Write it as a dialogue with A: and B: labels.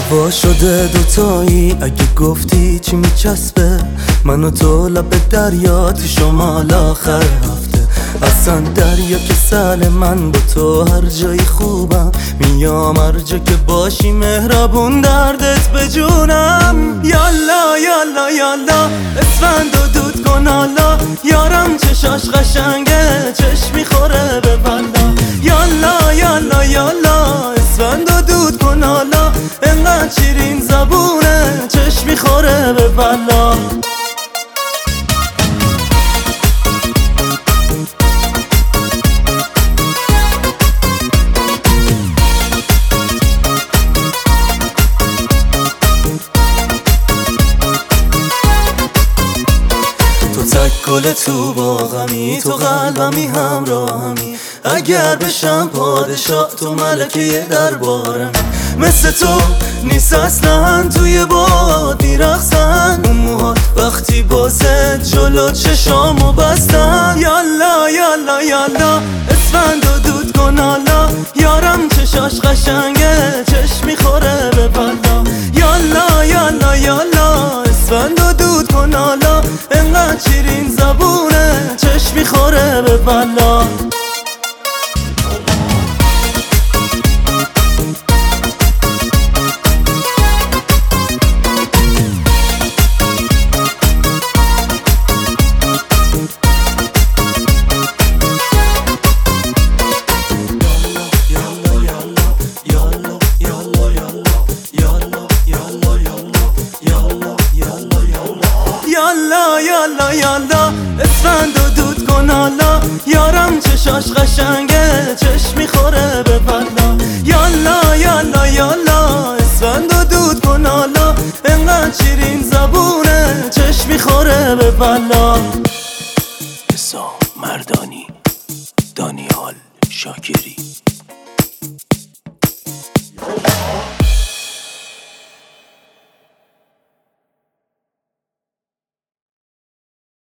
A: هوا شده دوتایی، اگه گفتی چی میچسبه من و تو لب دریا تو شمال آخر هفته. اصلا دریا که سال من با تو هر جایی خوبم، میام هر جا که باشی مهربون دردت به جونم. یالا یالا یالا اسفند و دود کن حالا، یارم چشاش قشنگه چشم میخوره به بلا. یالا یالا یالا اسفند و دود کن حالا، انقدر شیرین زبونه چشم میخوره به بلا. گل تو باغمی، تو قلبمی همراهمی، اگر بشم پادشاه تو ملکه دربارمی. مثل تو نیست اصلا توی باد میرقصن، اون موهات وقتی بازه جلو چشامو بستن. یالا یالا یالا اسفند و دود کن حالا، یارم چشاش قشنگه چشم میخوره به بلا. یالا یالا یالا اسفند و دود کن حالا، انقدر شیرین زبونه چشم میخوره به بلا. یالا یالا یالا اسفند و دود کن حالا، یارم چشاش قشنگه چشم میخوره به بلا. یالا یالا یالا اسفند و دود کن حالا، انقدر شیرین زبونه چشم میخوره به بلا.
B: حسام مردانی، دانیال شاکری.